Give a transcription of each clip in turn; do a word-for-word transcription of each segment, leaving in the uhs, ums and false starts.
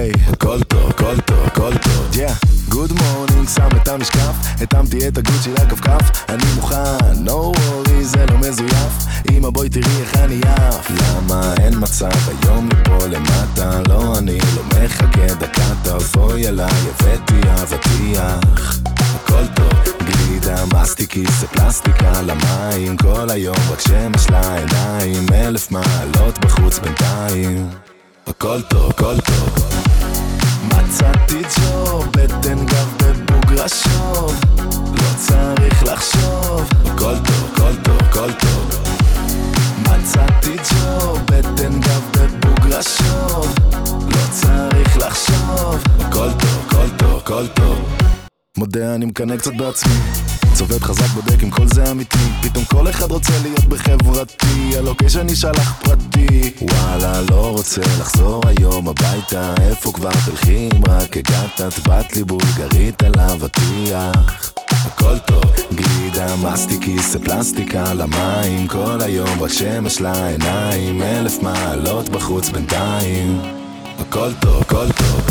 היי, הכל טוב, הכל טוב, הכל טוב, יא גוד מורנינג, שם את המשקף, התאמתי את הגוד של הכפכף, אני מוכן, no worry, זה לא מזויף, אמא בואי תראי איך אני יף. למה אין מצב היום לפה למטה, לא אני לא מחכה דקה, תבואי אליי, הבאתי אבטיח, הכל טוב, גלידה מסטיקי זה פלסטיקה למים, כל היום רק שמש לעיניים, אלף מעלות בחוץ בינתיים, הכל טוב, הכל טוב. מצאתי ג'וב, בטן גב בבוגרשוב, לא צריך לחשוב, הכל טוב, הכל טוב, הכל טוב. מצאתי ג'וב, בטן גב בבוגרשוב, לא צריך לחשוב, הכל טוב, הכל טוב, הכל טוב. מודה אני מקנה קצת בעצמי, צובד חזק בודק אם כל זה אמיתי, פתאום כל אחד רוצה להיות בחברתי, הלוקיישן נשלח פרטי, וואלה לא רוצה לחזור היום הביתה, איפה כבר תלכי אם רק הגעת, את בת לי בולגרית על אבטיח, הכל טוב, גלידה מסטיקי זה פלסטיקה למים, כל היום רק שמש לעיניים, אלף מעלות בחוץ בינתיים, הכל טוב, הכל טוב.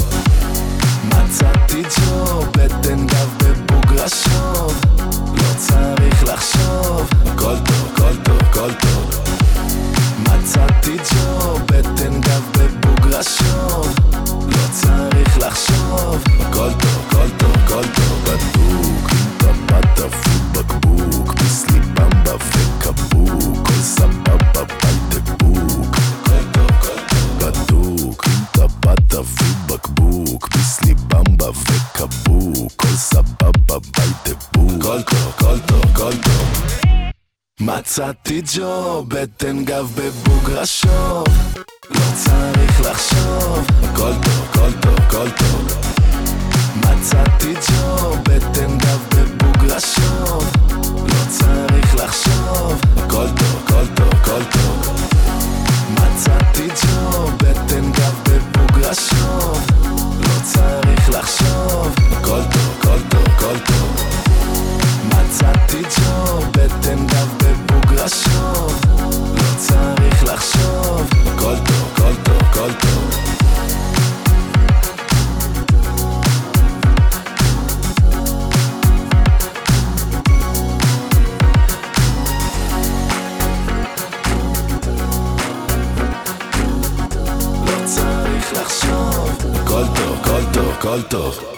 מצאתי ג'וב, בטן גב בבוגרשוב, לא צריך לחשוב, הכל טוב, הכל טוב, הכל טוב. מצאתי ג'וב, בטן גב בבוגרשוב, לא צריך לחשוב, הכל טוב, הכל טוב, הכל טוב. בדוק, טבעת ובקבוק, ביסלי במבה וקבוק, כל סבבה ביידבוק, הכל טוב, הכל טוב. בדוק, טבעת ובקבוק, ביסלי במבה וקבוק, כל סבבה ביידבוק, הכל טוב, הכל טוב, הכל טוב. מצאתי ג'וב, בטן גב בבוגרשוב, לא צריך לחשוב, הכל טוב, הכל טוב, הכל טוב. מצאתי ג'וב, בטן גב בבוגרשוב, לא צריך לחשוב, הכל טוב, הכל טוב, הכל טוב. מצאתי ג'וב, בטן גב בבוגרשוב, לא צריך לחשוב, הכל טוב, הכל טוב, הכל טוב. מצאתי ג'וב, בטן גב בבוגרשוב, לא צריך לחשוב, הכל טוב, הכל טוב, הכל טוב. לא צריך לחשוב, הכל טוב, הכל טוב, הכל טוב.